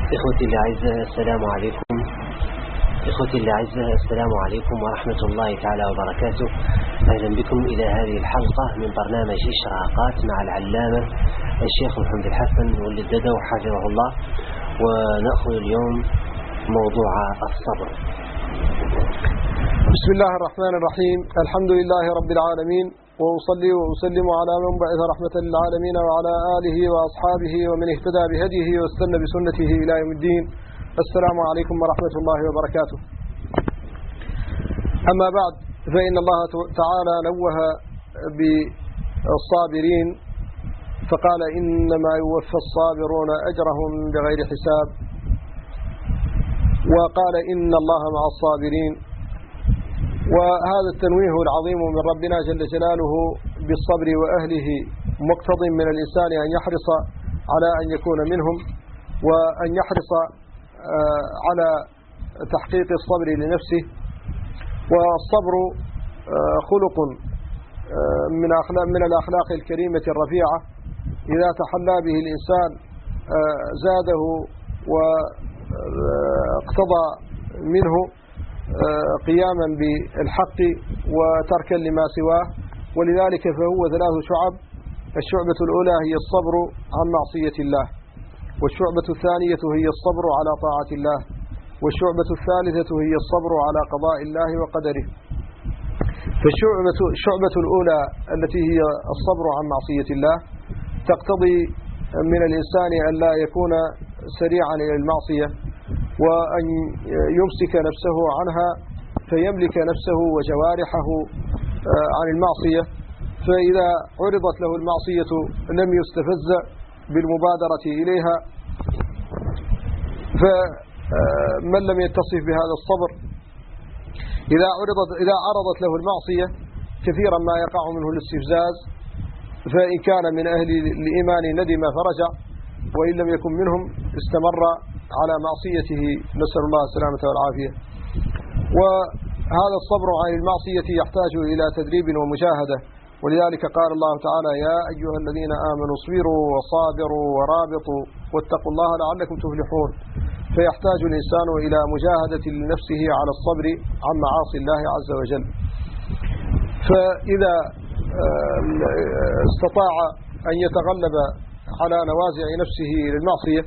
إخوتي الأعزاء السلام عليكم. إخوتي الأعزاء السلام عليكم ورحمة الله تعالى وبركاته. أهلا بكم إلى هذه الحلقة من برنامج إشراقات مع العلامة الشيخ محمد الحسن والددو حفظه الله. ونأخذ اليوم موضوع الصبر. بسم الله الرحمن الرحيم. الحمد لله رب العالمين، وأصلي وأسلم على من بعث رحمة للعالمين وعلى آله وأصحابه ومن اهتدى بهديه واستنى بسنته إلى يوم الدين. السلام عليكم ورحمة الله وبركاته. أما بعد، فإن الله تعالى نوه بالصابرين فقال إنما يوفى الصابرون أجرهم بغير حساب، وقال إن الله مع الصابرين. وهذا التنويه العظيم من ربنا جل جلاله بالصبر وأهله مقتض من الإنسان أن يحرص على أن يكون منهم، وأن يحرص على تحقيق الصبر لنفسه. والصبر خلق من الأخلاق الكريمة الرفيعة، إذا تحلى به الإنسان زاده واقتضى منه قياما بالحق وتركا لما سواه. ولذلك فهو ثلاث شعب: الشعبة الأولى هي الصبر عن معصية الله، والشعبة الثانية هي الصبر على طاعة الله، والشعبة الثالثة هي الصبر على قضاء الله وقدره. فالشعبة الأولى التي هي الصبر عن معصية الله تقتضي من الإنسان أن لا يكون سريعا إلى المعصية، وأن يمسك نفسه عنها فيملك نفسه وجوارحه عن المعصية. فإذا عرضت له المعصية لم يستفز بالمبادرة إليها. فمن لم يتصف بهذا الصبر إذا عرضت له المعصية كثيرا ما يقع منه الاستفزاز، فإن كان من أهل الإيمان ندم فرجع، وإن لم يكن منهم استمر على معصيته، نسأل الله السلامة والعافية. وهذا الصبر عن المعصية يحتاج إلى تدريب ومجاهدة، ولذلك قال الله تعالى: يا أيها الذين آمنوا اصبروا وصابروا ورابطوا واتقوا الله لعلكم تفلحون. فيحتاج الإنسان إلى مجاهدة لنفسه على الصبر عن معاصي الله عز وجل. فإذا استطاع أن يتغلب على نوازع نفسه للمعصية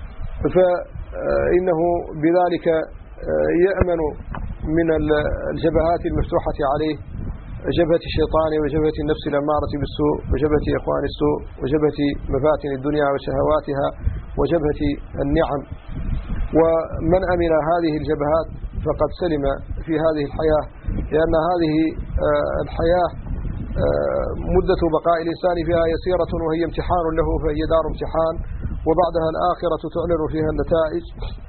فإنه بذلك يأمن من الجبهات المفتوحة عليه: جبهة الشيطان، وجبهة النفس الأمارة بالسوء، وجبهة إخوان السوء، وجبهة مفاتن الدنيا وشهواتها، وجبهة النعم. ومن أمن هذه الجبهات فقد سلم في هذه الحياة، لأن هذه الحياة مدة بقاء الإنسان فيها يسيرة، وهي امتحان له، فهي دار امتحان، وبعدها الآخرة تعلن فيها النتائج.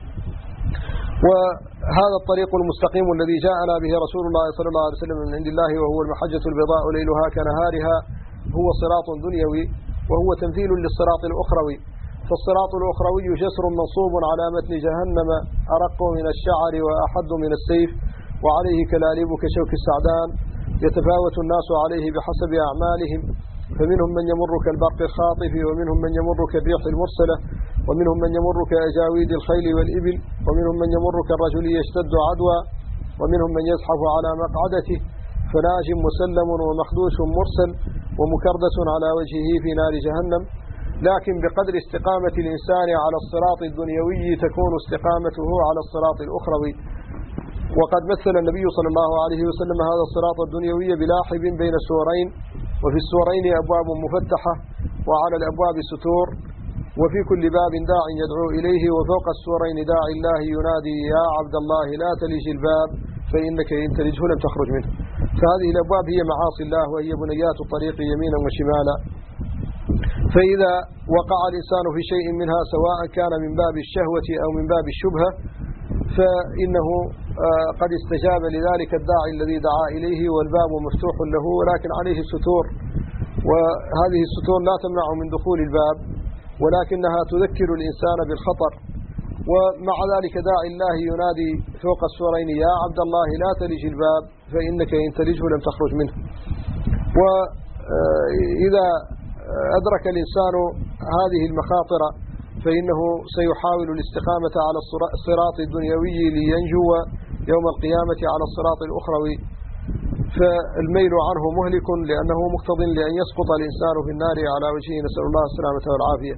وهذا الطريق المستقيم الذي جاءنا به رسول الله صلى الله عليه وسلم من عند الله، وهو المحجة البيضاء ليلها كنهارها، هو صراط دنيوي، وهو تمثيل للصراط الأخروي. فالصراط الأخروي جسر منصوب على متن جهنم، أرق من الشعر وأحد من السيف، وعليه كلاليب كشوك السعدان، يتفاوت الناس عليه بحسب أعمالهم، فمنهم من يمر كالبرق الخاطف، ومنهم من يمر كالريح المرسلة، ومنهم من يمر كأجاويد الخيل والإبل، ومنهم من يمر كالرجل يشتد عدوى، ومنهم من يزحف على مقعدته، فناج مسلم ومخدوش مرسل ومكردس على وجهه في نار جهنم. لكن بقدر استقامة الإنسان على الصراط الدنيوي تكون استقامته على الصراط الأخروي. وقد مثل النبي صلى الله عليه وسلم هذا الصراط الدنيوي بلاحب بين سورين، وفي السورين أبواب مفتحة، وعلى الأبواب ستور، وفي كل باب داع يدعو إليه، وفوق السورين داع الله ينادي: يا عبد الله لا تلج الباب فإنك إن تلجه لم تخرج منه. فهذه الأبواب هي معاصي الله، وهي بنيات الطريق يمينا وشمالا. فإذا وقع الإنسان في شيء منها، سواء كان من باب الشهوة أو من باب الشبهة، فإنه قد استجاب لذلك الداعي الذي دعا إليه، والباب مفتوح له، ولكن عليه ستور، وهذه الستور لا تمنع من دخول الباب، ولكنها تذكر الإنسان بالخطر. ومع ذلك داعي الله ينادي فوق السورين: يا عبد الله لا تلج الباب فإنك إن تلجه لم تخرج منه. وإذا أدرك الإنسان هذه المخاطر فإنه سيحاول الاستقامة على الصراط الدنيوي لينجو يوم القيامة على الصراط الأخروي، فالميل عنه مهلك لأنه مقتض لأن يسقط الإنسان في النار على وجهه، نسأل الله السلامة والعافية.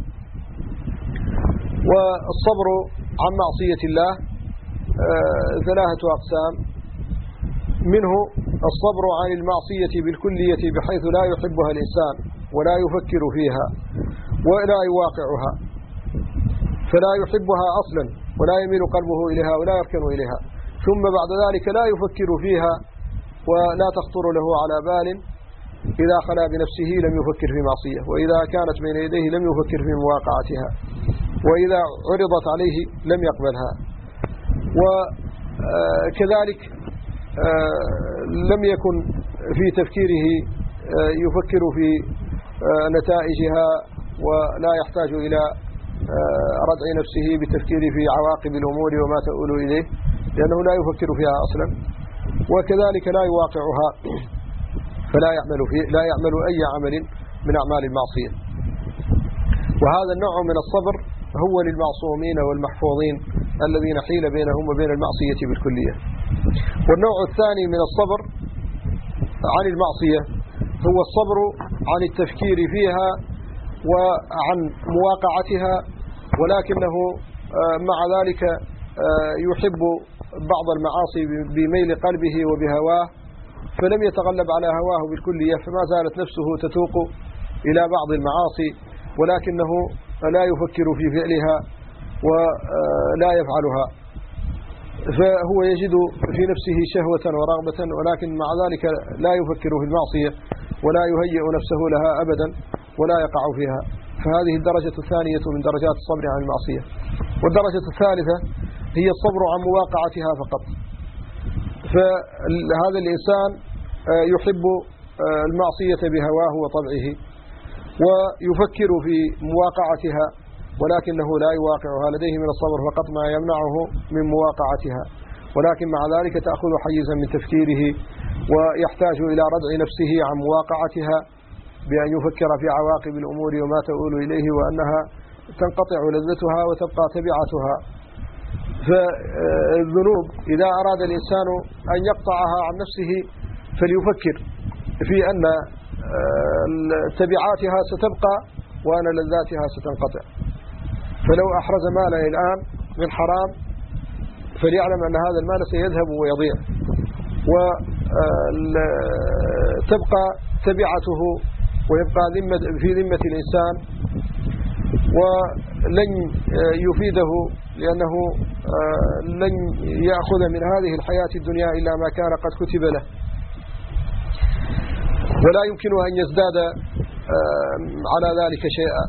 والصبر عن معصية الله ثلاثة أقسام، منه الصبر عن المعصية بالكلية بحيث لا يحبها الإنسان ولا يفكر فيها ولا يواقعها، فلا يحبها أصلا ولا يميل قلبه إليها ولا يركن إليها، ثم بعد ذلك لا يفكر فيها ولا تخطر له على بال، إذا خلا بنفسه لم يفكر في معصية، وإذا كانت بين يديه لم يفكر في مواقعتها، وإذا عرضت عليه لم يقبلها، وكذلك لم يكن في تفكيره يفكر في نتائجها ولا يحتاج إلى ردع نفسه بالتفكير في عواقب الأمور وما تؤول إليه، لأنه لا يفكر فيها أصلا، وكذلك لا يواقعها، فلا يعمل أي عمل من أعمال المعصية. وهذا النوع من الصبر هو للمعصومين والمحفوظين الذين حيل بينهم وبين المعصية بالكلية. والنوع الثاني من الصبر عن المعصية هو الصبر عن التفكير فيها وعن مواقعتها، ولكنه مع ذلك يحب بعض المعاصي بميل قلبه وبهواه، فلم يتغلب على هواه بالكلية، فما زالت نفسه تتوق إلى بعض المعاصي ولكنه لا يفكر في فعلها ولا يفعلها، فهو يجد في نفسه شهوة ورغبة ولكن مع ذلك لا يفكر في المعصية ولا يهيئ نفسه لها أبدا ولا يقع فيها، فهذه الدرجة الثانية من درجات الصبر عن المعصية. والدرجة الثالثة هي الصبر عن مواقعتها فقط، فهذا الإنسان يحب المعصية بهواه وطبعه ويفكر في مواقعتها ولكنه لا يواقعها، لديه من الصبر فقط ما يمنعه من مواقعتها، ولكن مع ذلك تأخذ حيزا من تفكيره ويحتاج إلى ردع نفسه عن مواقعتها بأن يفكر في عواقب الأمور وما تؤول إليه وأنها تنقطع لذتها وتبقى تبعتها. فالذنوب إذا أراد الإنسان أن يقطعها عن نفسه فليفكر في أن تبعاتها ستبقى وأن لذاتها ستنقطع، فلو أحرز ماله الآن من حرام فليعلم أن هذا المال سيذهب ويضيع وتبقى تبعته ويبقى في ذمة الإنسان ولن يفيده، لأنه لن يأخذ من هذه الحياة الدنيا إلا ما كان قد كتب له، ولا يمكن أن يزداد على ذلك شيئا.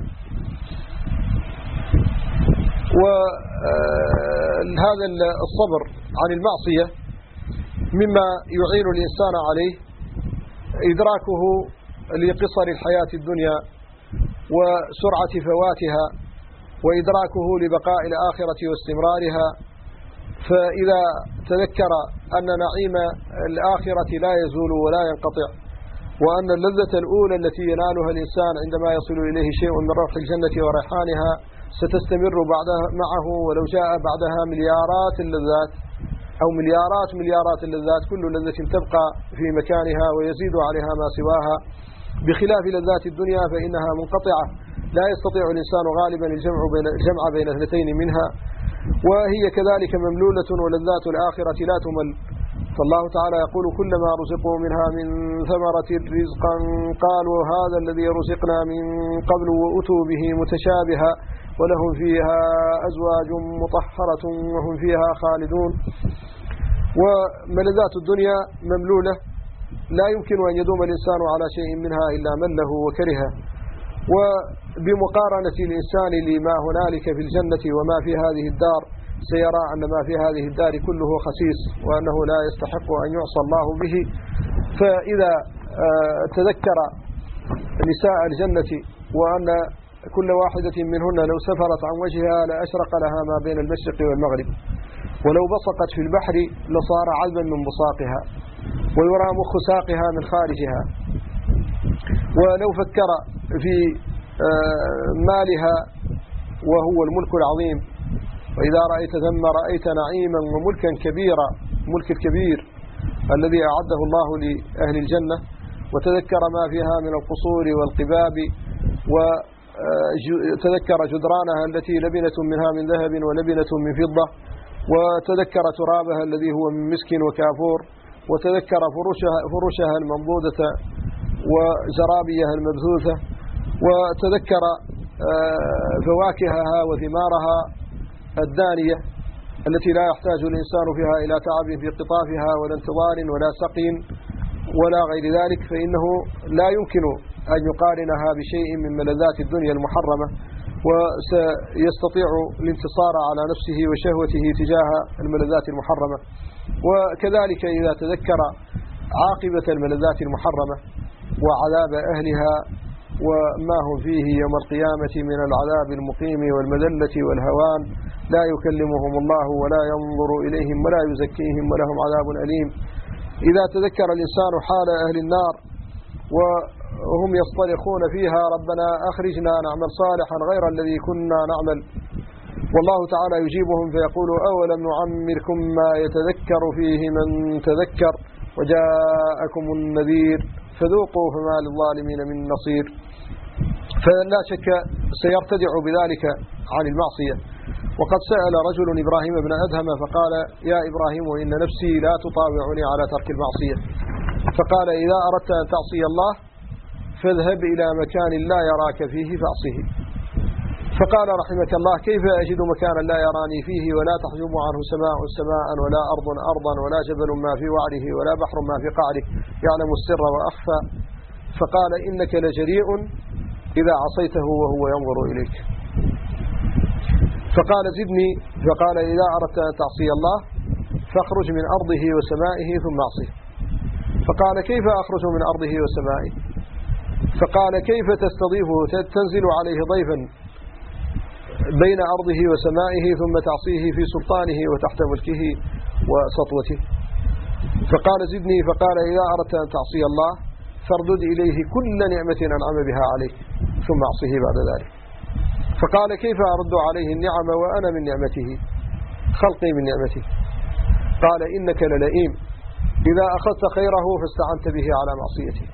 وهذا الصبر عن المعصية مما يعين الإنسان عليه إدراكه لقصر الحياة الدنيا وسرعة فواتها، وإدراكه لبقاء الآخرة واستمرارها، فإذا تذكر أن نعيم الآخرة لا يزول ولا ينقطع، وأن اللذة الأولى التي ينالها الإنسان عندما يصل إليه شيء من روح الجنة وريحانها ستستمر معه ولو جاء بعدها مليارات اللذات أو مليارات اللذات، كل لذة تبقى في مكانها ويزيد عليها ما سواها، بخلاف لذات الدنيا فإنها منقطعة لا يستطيع الإنسان غالبا الجمع بين اثنتين منها، وهي كذلك مملولة، ولذات الآخرة لا تمل. فالله تعالى يقول كلما رزقوا منها من ثمرة رزقا قالوا هذا الذي رزقنا من قبل وأتوا به متشابها ولهم فيها أزواج مطهرة وهم فيها خالدون. وملذات الدنيا مملولة لا يمكن أن يدوم الإنسان على شيء منها إلا مله وكرهه، وبمقارنة الإنسان لما هنالك في الجنة وما في هذه الدار سيرى أن ما في هذه الدار كله خسيس وأنه لا يستحق أن يعصى الله به. فإذا تذكر نساء الجنة وأن كل واحدة منهن لو سفرت عن وجهها لأشرق لها ما بين المشرق والمغرب، ولو بصقت في البحر لصار عذبا من بصاقها ويرى مخ ساقها من خارجها، ولو فكر في مالها وهو الملك العظيم. وإذا رأيت ثم رأيت نعيما وملكا كبيرا، ملك الكبير الذي أعده الله لأهل الجنة. وتذكر ما فيها من القصور والقباب، وتذكر جدرانها التي لبنة منها من ذهب ولبنة من فضة، وتذكر ترابها الذي هو من مسك وكافور، وتذكر فرشها المنضودة وزرابيها المبثوثة، وتذكر فواكهها وثمارها الدانية التي لا يحتاج الإنسان فيها إلى تعب في قطافها ولا انتظار ولا سقي ولا غير ذلك، فإنه لا يمكن أن يقارنها بشيء من ملذات الدنيا المحرمة، وسيستطيع الانتصار على نفسه وشهوته تجاه الملذات المحرمة. وكذلك إذا تذكر عاقبة الملذات المحرمة وعذاب أهلها وما هم فيه يوم القيامة من العذاب المقيم والمذلة والهوان، لا يكلمهم الله ولا ينظر إليهم ولا يزكيهم ولهم عذاب أليم. إذا تذكر الإنسان حال أهل النار وهم يصطرخون فيها ربنا أخرجنا نعمل صالحا غير الذي كنا نعمل، والله تعالى يجيبهم فيقول أولم نعمركم ما يتذكر فيه من تذكر وجاءكم النذير فذوقوا فما للظالمين من نصير. فلا شك سيرتدع بذلك عن المعصية. وقد سأل رجل إبراهيم بن أدهم فقال يا إبراهيم إن نفسي لا تطاوعني على ترك المعصية، فقال إذا أردت أن تعصي الله فاذهب إلى مكان لا يراك فيه فاعصه. فقال رحمك الله كيف أجد مكانا لا يراني فيه ولا تحجب عنه سماء سماء ولا أرض أرضا ولا جبل ما في وعره ولا بحر ما في قعره يعلم السر وأخفى. فقال إنك لجريء إذا عصيته وهو ينظر إليك. فقال زدني، فقال إذا أردت أن تعصي الله فاخرج من أرضه وسمائه ثم اعصه. فقال كيف أخرج من أرضه وسمائه؟ فقال كيف تستضيفه تنزل عليه ضيفا بين أرضه وسمائه ثم تعصيه في سلطانه وتحت ملكه وسطوته. فقال زدني، فقال إذا أردت أن تعصي الله فاردد إليه كل نعمة أنعم بها عليك ثم اعصه بعد ذلك. فقال كيف أرد عليه النعم وأنا من نعمته خلقي من نعمته؟ قال إنك للئيم إذا أخذت خيره فاستعنت به على معصيته.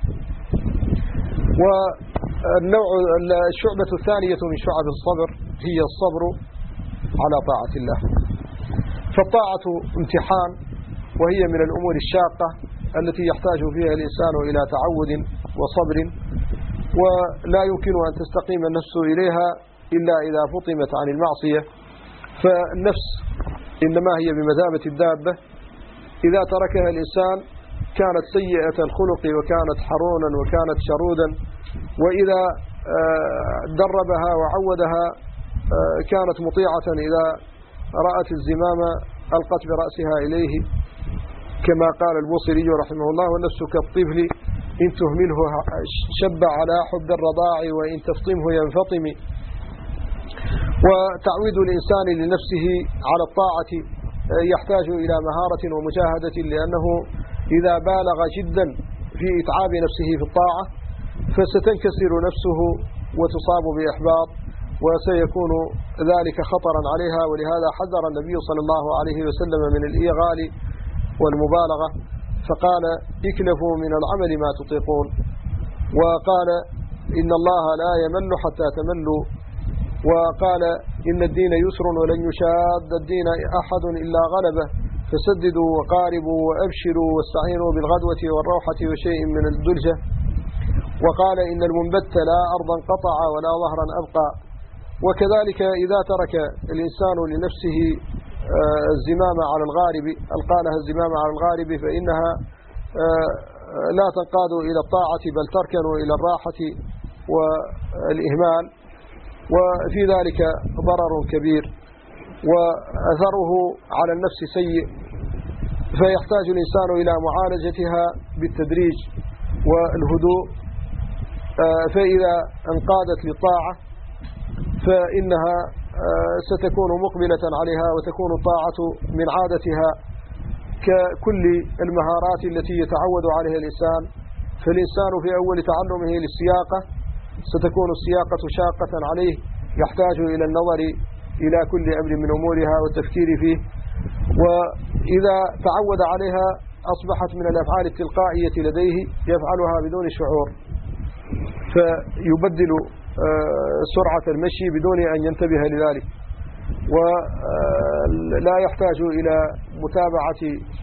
والشعبة الثانية من شعب الصبر هي الصبر على طاعة الله. فالطاعة امتحان، وهي من الأمور الشاقة التي يحتاج فيها الإنسان إلى تعود وصبر، ولا يمكن أن تستقيم النفس إليها إلا إذا فطمت عن المعصية. فالنفس إنما هي بمثابة الدابة، إذا تركها الإنسان كانت سيئة الخلق وكانت حرونا وكانت شرودا، وإذا دربها وعودها كانت مطيعة، إذا رأت الزمام ألقت برأسها إليه، كما قال البوصيري رحمه الله والنفس كالطفل إن تهمله شب على حب الرضاع وإن تفطمه ينفطم. وتعويد الإنسان لنفسه على الطاعة يحتاج إلى مهارة ومجاهدة، لأنه إذا بالغ جدا في إتعاب نفسه في الطاعة فستنكسر نفسه وتصاب بإحباط، وسيكون ذلك خطرا عليها. ولهذا حذر النبي صلى الله عليه وسلم من الإيغال والمبالغة، فقال اكلفوا من العمل ما تطيقون، وقال إن الله لا يمل حتى تملوا، وقال إن الدين يسر ولن يشاد الدين أحد إلا غلبه، فسددوا وقاربوا وأبشروا واستعينوا بالغدوة والروحة وشيء من الدلجة. وقال إن المنبت لا أرضا قطع ولا ظهرا أبقى. وكذلك إذا ترك الإنسان لنفسه الزمام على الغارب، ألقى لها الزمام على الغارب، فإنها لا تنقاد إلى الطاعة بل تركن إلى الراحة والإهمال، وفي ذلك ضرر كبير وأثره على النفس سيء. فيحتاج الإنسان إلى معالجتها بالتدريج والهدوء. فإذا انقادت للطاعة فإنها ستكون مقبلة عليها، وتكون الطاعة من عادتها ككل المهارات التي يتعود عليها الإنسان. فالإنسان في أول تعلمه للسياقة ستكون السياقة شاقة عليه، يحتاج إلى النظر إلى كل أمر من أمورها والتفكير فيه، وإذا تعود عليها أصبحت من الأفعال التلقائية لديه يفعلها بدون شعور، فيبدل سرعة المشي بدون أن ينتبه لذلك، ولا يحتاج إلى متابعة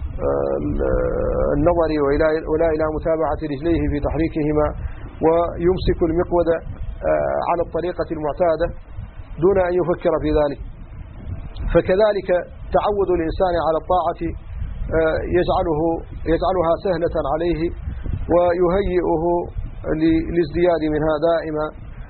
النظر ولا إلى متابعة رجليه في تحريكهما، ويمسك المقود على الطريقة المعتادة دون أن يفكر في ذلك. فكذلك تعود الإنسان على الطاعة يجعلها سهلة عليه ويهيئه للازدياد منها دائما.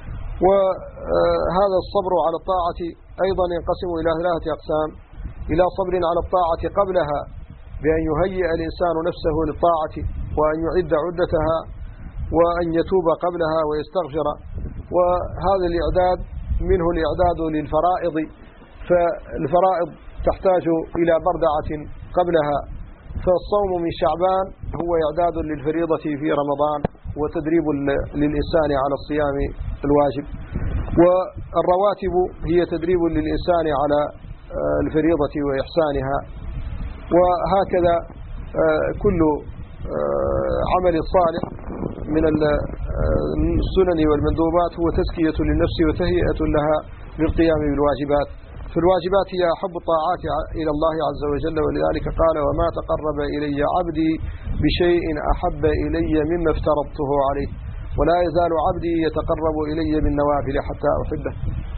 وهذا الصبر على الطاعة أيضا ينقسم إلى 3 أقسام: إلى صبر على الطاعة قبلها بأن يهيئ الإنسان نفسه للطاعة وأن يعد عدتها وأن يتوب قبلها ويستغفر، وهذا الإعداد منه الإعداد للفرائض، فالفرائض تحتاج إلى بردعة قبلها، فالصوم من شعبان هو إعداد للفريضة في رمضان وتدريب للإنسان على الصيام الواجب، والرواتب هي تدريب للإنسان على الفريضة وإحسانها. وهكذا كل عمل صالح من السنن والمندوبات هو تزكية للنفس وتهيئة لها للقيام بالواجبات. فالواجبات هي أحب الطاعات إلى الله عز وجل، ولذلك قال: وما تقرب إلي عبدي بشيء أحب إلي مما افترضته عليه، ولا يزال عبدي يتقرب إلي بالنوافل حتى أحبه.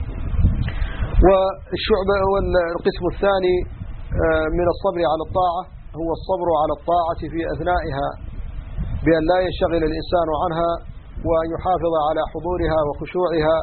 والقسم الثاني من الصبر على الطاعة هو الصبر على الطاعة في أثنائها، بأن لا ينشغل الإنسان عنها وأن يحافظ على حضورها وخشوعها.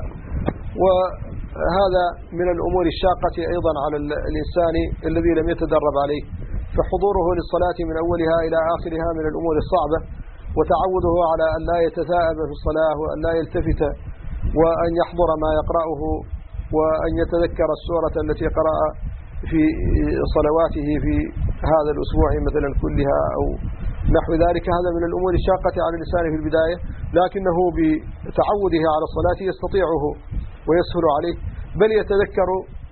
وهذا من الأمور الشاقة أيضا على الإنسان الذي لم يتدرب عليه، فحضوره للصلاة من أولها إلى آخرها من الأمور الصعبة، وتعوده على أن لا يتثاءب في الصلاة وأن لا يلتفت وأن يحضر ما يقرأه وأن يتذكر السورة التي قرأ في صلواته في هذا الأسبوع مثلا كلها أو نحو ذلك. هذا من الأمور الشاقة على الإنسان في البداية، لكنه بتعوده على الصلاة يستطيعه ويسهل عليه، بل يتذكر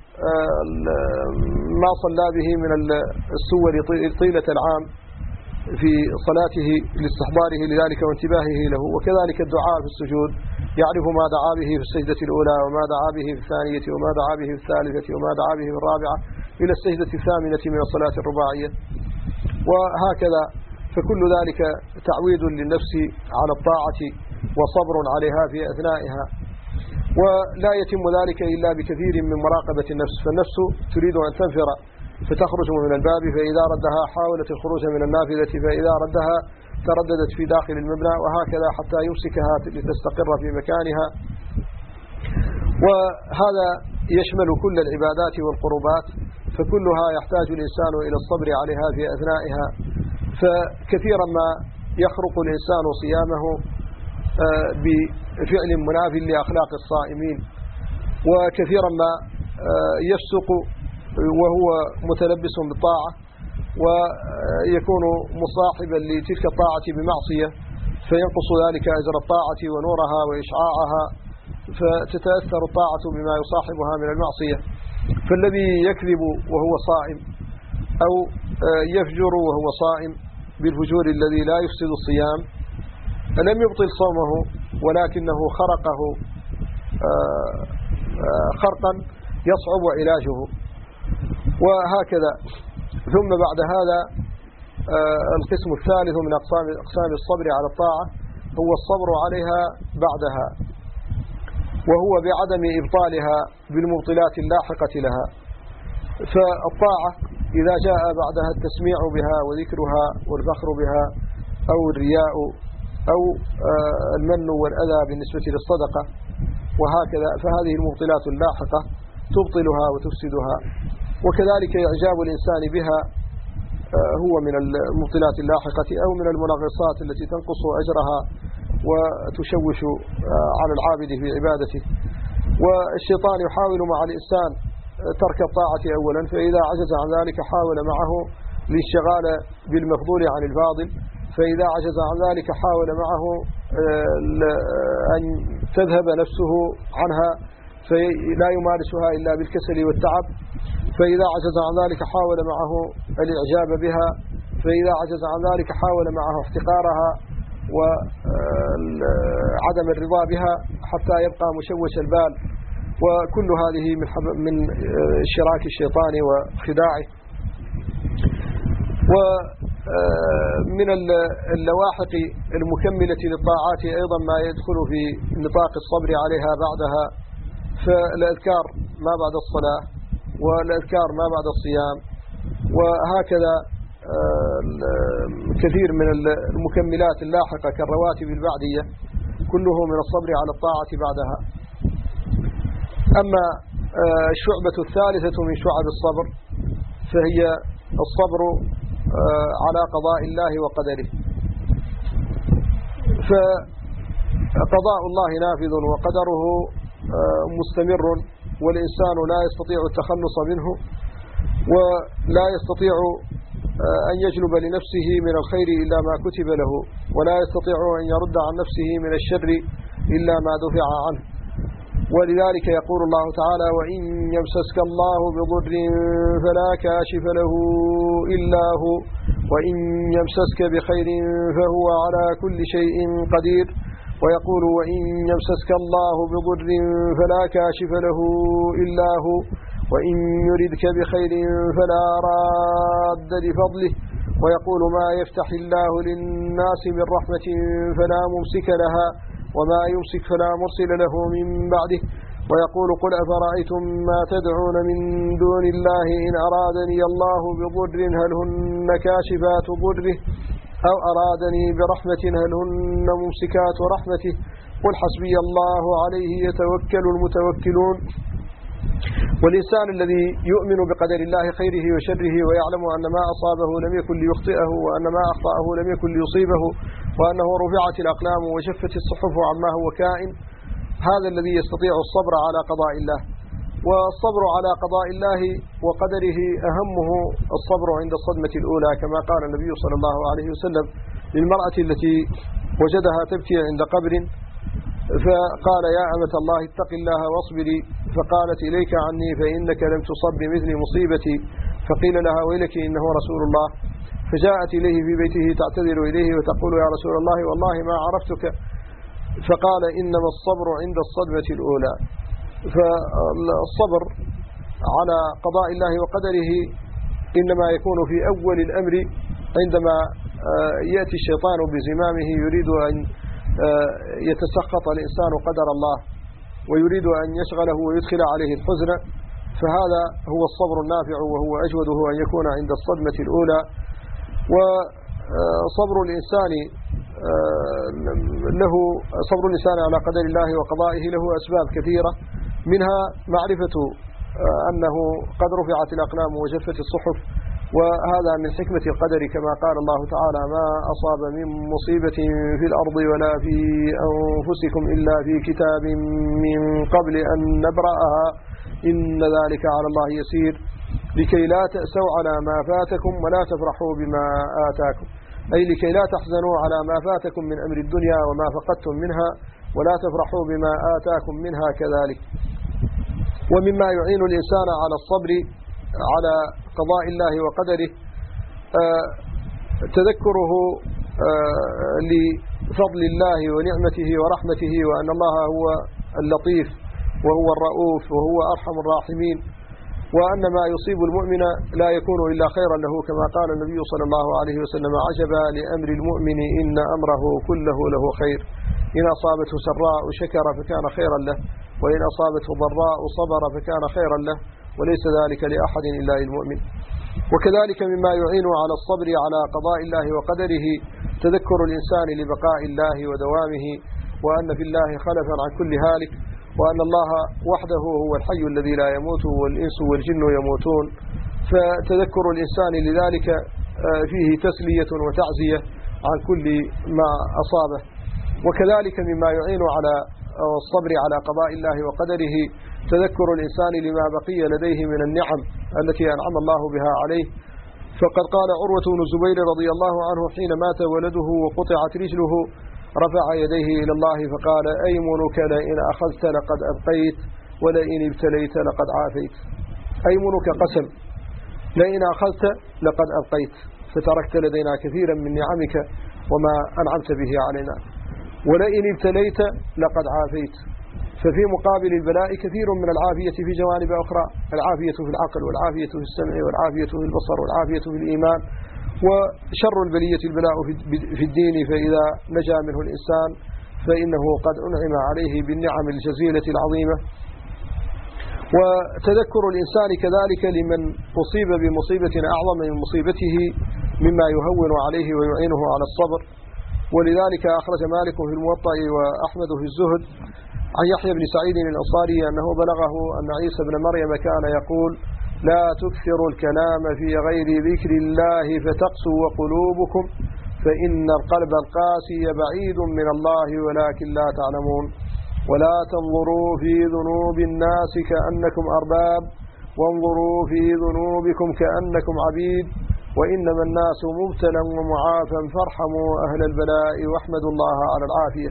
ما صلى به من السور طيلة العام في صلاته لاستحضاره لذلك وانتباهه له. وكذلك الدعاء في السجود، يعرف ما دعا به في السجدة الأولى وما دعا به في الثانية وما دعا به في الثالثة وما دعا به في الرابعة إلى السجدة الثامنة من الصلاة الرباعية، وهكذا. فكل ذلك تعويد للنفس على الطاعة وصبر عليها في أثنائها، ولا يتم ذلك إلا بكثير من مراقبة النفس. فالنفس تريد أن تنفر فتخرج من الباب، فإذا ردها حاولت الخروج من النافذة، فإذا ردها ترددت في داخل المبنى، وهكذا حتى يمسكها لتستقر في مكانها. وهذا يشمل كل العبادات والقربات، فكلها يحتاج الإنسان إلى الصبر عليها في أثنائها. فكثيرا ما يخرق الإنسان صيامه بفعل مناف لأخلاق الصائمين، وكثيرا ما يفسق وهو متلبس بالطاعة ويكون مصاحبا لتلك الطاعة بمعصية، فينقص ذلك أجر الطاعة ونورها وإشعاعها، فتتأثر الطاعة بما يصاحبها من المعصية. فالذي يكذب وهو صائم أو يفجر وهو صائم بالفجور الذي لا يفسد الصيام لم يبطل صومه، ولكنه خرقه خرقا يصعب علاجه. وهكذا. ثم بعد هذا القسم الثالث من أقسام الصبر على الطاعة هو الصبر عليها بعدها، وهو بعدم إبطالها بالمبطلات اللاحقة لها. فالطاعة إذا جاء بعدها التسميع بها وذكرها والفخر بها أو الرياء أو المن والأذى بالنسبة للصدقة وهكذا، فهذه المبطلات اللاحقة تبطلها وتفسدها. وكذلك إعجاب الإنسان بها هو من المبطلات اللاحقة أو من المنغصات التي تنقص أجرها وتشوش على العابد في عبادته. والشيطان يحاول مع الإنسان ترك الطاعة أولا، فإذا عجز عن ذلك حاول معه الانشغال بالمفضول عن الفاضل، فإذا عجز عن ذلك حاول معه أن تذهب نفسه عنها، فلا يمارسها إلا بالكسل والتعب. فإذا عجز عن ذلك حاول معه الإعجاب بها، فإذا عجز عن ذلك حاول معه احتقارها وعدم الرضا بها حتى يبقى مشوش البال. وكل هذه من شراك الشيطان وخداعه. ومن اللواحق المكملة للطاعات أيضا ما يدخل في نطاق الصبر عليها بعدها، فالأذكار ما بعد الصلاة والأذكار ما بعد الصيام، وهكذا كثير من المكملات اللاحقة كالرواتب البعدية كله من الصبر على الطاعة بعدها. أما الشعبة الثالثة من شعب الصبر فهي الصبر على قضاء الله وقدره. فقضاء الله نافذ وقدره مستمر، والإنسان لا يستطيع التخلص منه، ولا يستطيع أن يجلب لنفسه من الخير إلا ما كتب له، ولا يستطيع أن يرد عن نفسه من الشر إلا ما دفع عنه. ولذلك يقول الله تعالى: وإن يمسسك الله بضر فلا كاشف له إلا هو، وإن يمسسك بخير فهو على كل شيء قدير. ويقول: وإن يمسسك الله بضر فلا كاشف له إلا هو، وإن يردك بخير فلا راد لفضله. ويقول: ما يفتح الله للناس من رحمة فلا ممسك لها، وما يمسك فلا مرسل له من بعده. ويقول: قل أفرأيتم ما تدعون من دون الله إن أرادني الله بضر هل هن كاشفات ضره أو أرادني برحمة هل هن ممسكات رحمته قل حسبي الله عليه يتوكل المتوكلون. والإنسان الذي يؤمن بقدر الله خيره وشره ويعلم أن ما أصابه لم يكن ليخطئه، وأن ما أخطأه لم يكن ليصيبه، وأنه رفعت الأقلام وجفت الصحف عما هو كائن، هذا الذي يستطيع الصبر على قضاء الله. والصبر على قضاء الله وقدره أهمه الصبر عند الصدمة الأولى، كما قال النبي صلى الله عليه وسلم للمرأة التي وجدها تبكي عند قبر فقال: يا أمة الله اتق الله واصبري، فقالت: إليك عني فإنك لم تصب بمثل مصيبتي. فقيل لها: ويلك إنه رسول الله. فجاءت إليه في بيته تعتذر إليه وتقول: يا رسول الله والله ما عرفتك. فقال: إنما الصبر عند الصدمة الأولى. فالصبر على قضاء الله وقدره إنما يكون في أول الأمر عندما يأتي الشيطان بزمامه يريد أن يتسخط الإنسان قدر الله ويريد أن يشغله ويدخل عليه الحزن، فهذا هو الصبر النافع، وهو أجوده أن يكون عند الصدمة الأولى. وصبر الإنسان على قدر الله وقضائه له أسباب كثيرة، منها معرفة أنه قد رفعت الأقلام وجفت الصحف، وهذا من حكمة القدر كما قال الله تعالى: ما أصاب من مصيبة في الأرض ولا في أنفسكم إلا في كتاب من قبل أن نبرأها إن ذلك على الله يسير لكي لا تأسوا على ما فاتكم ولا تفرحوا بما آتاكم، أي لكي لا تحزنوا على ما فاتكم من أمر الدنيا وما فقدتم منها ولا تفرحوا بما آتاكم منها كذلك. ومما يعين الإنسان على الصبر على قضاء الله وقدره تذكره لفضل الله ونعمته ورحمته، وأن الله هو اللطيف وهو الرؤوف وهو أرحم الراحمين، وأن ما يصيب المؤمن لا يكون إلا خيرا له، كما قال النبي صلى الله عليه وسلم: عجبا لأمر المؤمن إن أمره كله له خير، إن أصابته سراء شكر فكان خيرا له، وإن أصابته ضراء صبر فكان خيرا له، وليس ذلك لأحد إلا للمؤمن. وكذلك مما يعين على الصبر على قضاء الله وقدره تذكر الإنسان لبقاء الله ودوامه، وأن في الله خلفا عن كل هالك، وأن الله وحده هو الحي الذي لا يموت والإنس والجن يموتون. فتذكر الإنسان لذلك فيه تسلية وتعزية عن كل ما أصابه. وكذلك مما يعين على الصبر على قضاء الله وقدره تذكر الإنسان لما بقي لديه من النعم التي أنعم الله بها عليه. فقد قال عروة بن الزبير رضي الله عنه حين مات ولده وقطعت رجله رفع يديه إلى الله فقال: أيمنك لئن أخذت لقد أبقيت، ولئن ابتليت لقد عافيت. أيمنك قسم، لئن أخذت لقد أبقيت، فتركت لدينا كثيرا من نعمك وما أنعمت به علينا. ولئن ابتليت لقد عافيت، ففي مقابل البلاء كثير من العافية في جوانب أخرى، العافية في العقل، والعافية في السمع، والعافية في البصر، والعافية في الإيمان. وشر البلية البلاء في الدين، فإذا نجا منه الإنسان فإنه قد أنعم عليه بالنعم الجزيلة العظيمة. وتذكر الإنسان كذلك لمن أصيب بمصيبة أعظم من مصيبته مما يهون عليه ويعينه على الصبر. ولذلك أخرج مالك في الموطأ وأحمد في الزهد عن يحيى بن سعيد الأنصاري أنه بلغه أن عيسى بن مريم كان يقول: لا تكثروا الكلام في غير ذكر الله فتقسوا قلوبكم، فإن القلب القاسي بعيد من الله ولكن لا تعلمون. ولا تنظروا في ذنوب الناس كأنكم أرباب، وانظروا في ذنوبكم كأنكم عبيد، وإنما الناس مبتلا ومعافى، فارحموا أهل البلاء واحمدوا الله على العافية.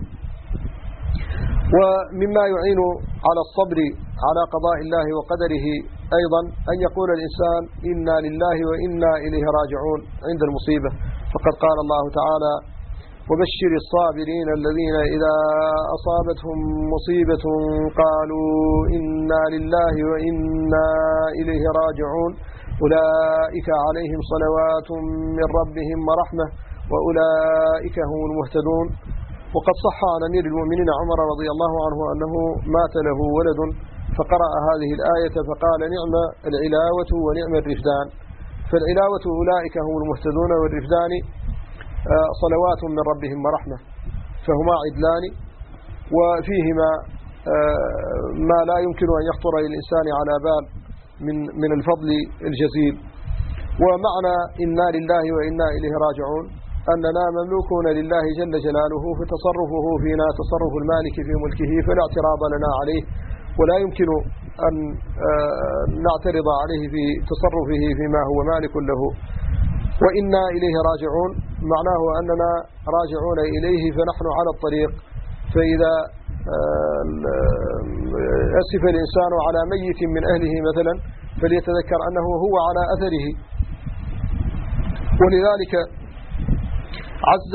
ومما يعين على الصبر على قضاء الله وقدره أيضا أن يقول الإنسان: إنا لله وإنا إليه راجعون عند المصيبة، فقد قال الله تعالى: وبشر الصابرين الذين إذا أصابتهم مصيبة قالوا إنا لله وإنا إليه راجعون، أولئك عليهم صلوات من ربهم ورحمة وأولئك هم المهتدون. وقد صح عن أمير المؤمنين عمر رضي الله عنه أنه مات له ولد فقرأ هذه الآية فقال: نعم العلاوة ونعم الرفدان. فالعلاوة أولئك هم المهتدون، والرفدان صلوات من ربهم ورحمة، فهما عدلان وفيهما ما لا يمكن أن يخطر للإنسان على بال من الفضل الجزيل. ومعنى إنا لله وإنا إليه راجعون أننا مملوكون لله جل جلاله، فتصرفه فينا تصرف المالك في ملكه، فلا اعتراض لنا عليه، ولا يمكن أن نعترض عليه في تصرفه فيما هو مالك له. وإنا إليه راجعون معناه أننا راجعون إليه، فنحن على الطريق. فإذا أسف الإنسان على ميت من أهله مثلا فليتذكر أنه هو على أثره. ولذلك عز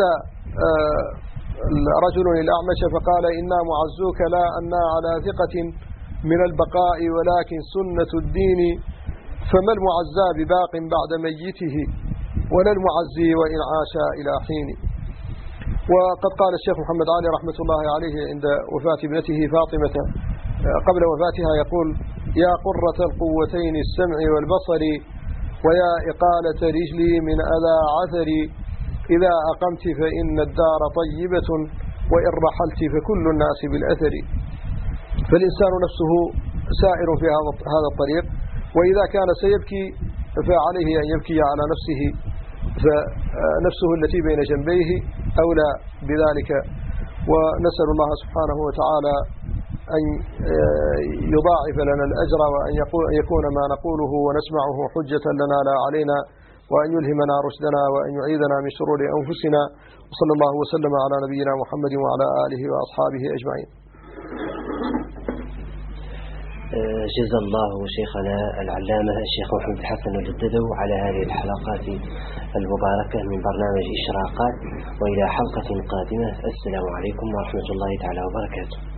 رجل الأعمش فقال: إنا معزوك لا أنا على ثقة من البقاء ولكن سنة الدين، فما المعزى بباق بعد ميته ولا المعزي وإن عاش إلى حين. وقد قال الشيخ محمد علي رحمة الله عليه عند وفاة ابنته فاطمة قبل وفاتها يقول: يا قرة القوتين السمع والبصر، ويا إقالة رجلي من أذى عثري، إذا أقمت فإن الدار طيبة، وإن رحلت فكل الناس بالأثر. فالإنسان نفسه سائر في هذا الطريق، وإذا كان سيبكي فعليه أن يبكي على نفسه، فنفسه التي بين جنبيه أولى بذلك. ونسأل الله سبحانه وتعالى أن يضاعف لنا الأجر، وأن يكون ما نقوله ونسمعه حجة لنا لا علينا، وأن يلهمنا رشدنا، وأن يعيذنا من شرور أنفسنا. وصلى الله وسلم على نبينا محمد وعلى آله وأصحابه أجمعين. جزا الله شيخنا العلامة الشيخ محمد الحسن الجددو على هذه الحلقات المباركة من برنامج إشراقات، وإلى حلقة قادمة. السلام عليكم ورحمة الله تعالى وبركاته.